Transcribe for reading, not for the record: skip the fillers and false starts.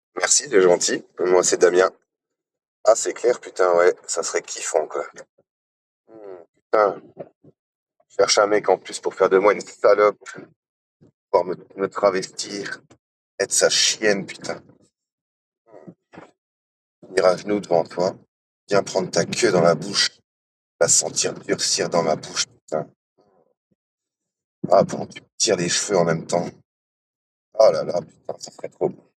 Merci, c'est gentil. Moi, c'est Damien. Ah, c'est clair, putain, ouais, ça serait kiffant, quoi. Putain, cherche un mec en plus pour faire de moi une salope, pouvoir me travestir, être sa chienne, putain. Venir à genoux devant toi, viens prendre ta queue dans la bouche, la sentir durcir dans ma bouche, putain. Ah, pendant que tu me tires les cheveux en même temps. Oh là là, putain, ça serait trop beau.